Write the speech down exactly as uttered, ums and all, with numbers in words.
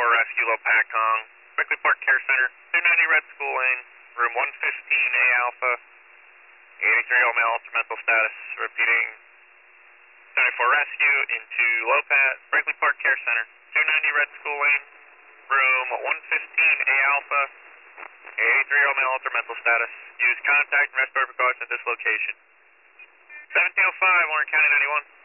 seventy-four Rescue, Lopakong, Berkeley Park Care Center, two ninety Red School Lane, room one fifteen A Alpha, eighty-three year old male, ultra mental status. Repeating, seventy-four Rescue into Lopat, Berkeley Park Care Center, two ninety Red School Lane, room one fifteen A Alpha, eighty-three year old male, ultra mental status. Use contact and respiratory precautions at this location. seventeen oh five, Orange County ninety-one.